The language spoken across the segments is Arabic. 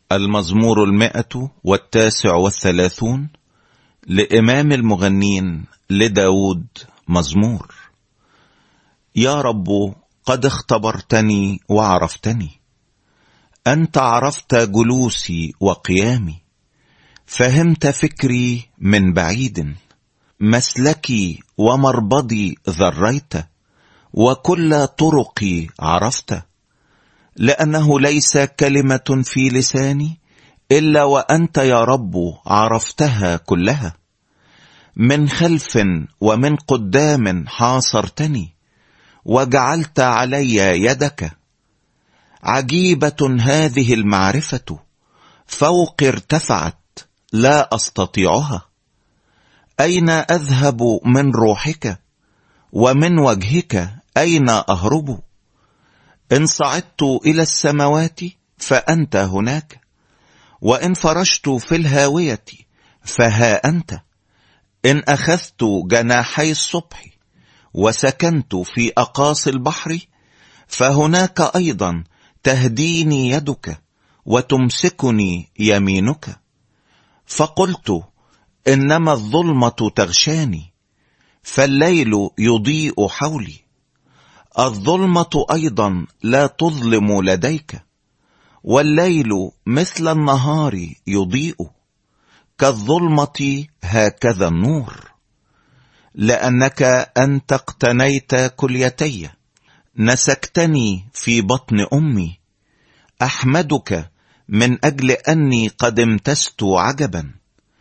المزمور 139 لإمام المغنين لداود. مزمور. يا رب قد اختبرتني وعرفتني، أنت عرفت جلوسي وقيامي، فهمت فكري من بعيد، مسلكي ومربضي ذريت، وكل طرقي عرفت، لأنه ليس كلمة في لساني إلا وأنت يا رب عرفتها كلها. من خلف ومن قدام حاصرتني، وجعلت علي يدك. عجيبة هذه المعرفة، فوق ارتفعت لا أستطيعها. أين أذهب من روحك؟ ومن وجهك أين أهرب؟ إن صعدت إلى السماوات فأنت هناك، وإن فرشت في الهاوية فها أنت. إن أخذت جناحي الصبح وسكنت في أقاصي البحر، فهناك أيضا تهديني يدك وتمسكني يمينك. فقلت إنما الظلمة تغشاني، فالليل يضيء حولي. الظلمة أيضا لا تظلم لديك، والليل مثل النهار يضيء. كالظلمة هكذا النور. لأنك أنت اقتنيت كليتي، نسكتني في بطن أمي. أحمدك من أجل أني قد امتزت عجبا.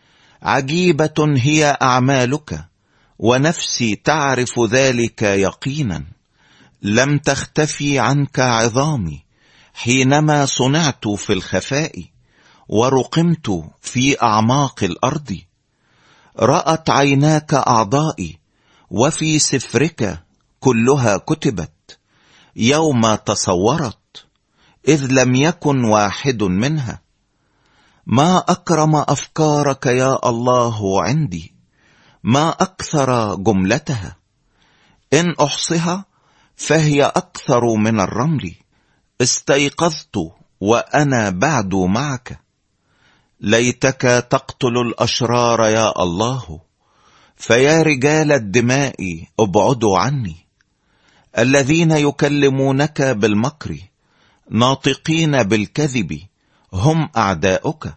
عجيبة هي أعمالك، ونفسي تعرف ذلك يقينا. لم تختفي عنك عظامي حينما صنعت في الخفاء، ورقمت في أعماق الأرض. رأت عيناك أعضائي، وفي سفرك كلها كتبت، يوم تصورت، إذ لم يكن واحد منها. ما أكرم أفكارك يا الله عندي، ما أكثر جملتها. إن أحصها فهي أكثر من الرمل. استيقظت وأنا بعد معك. ليتك تقتل الأشرار يا الله، فيا رجال الدماء ابعدوا عني. الذين يكلمونك بالمكر ناطقين بالكذب هم أعداؤك.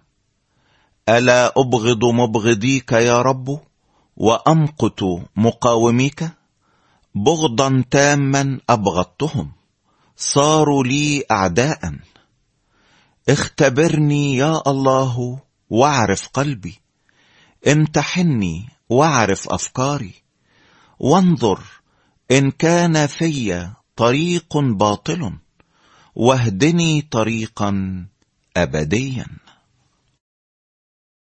ألا أبغض مبغضيك يا رب، وأمقت مقاوميك؟ بغضا تاما أبغضتهم، صاروا لي أعداء. اختبرني يا الله واعرف قلبي، امتحني واعرف أفكاري، وانظر إن كان في طريق باطل، واهدني طريقا أبديا.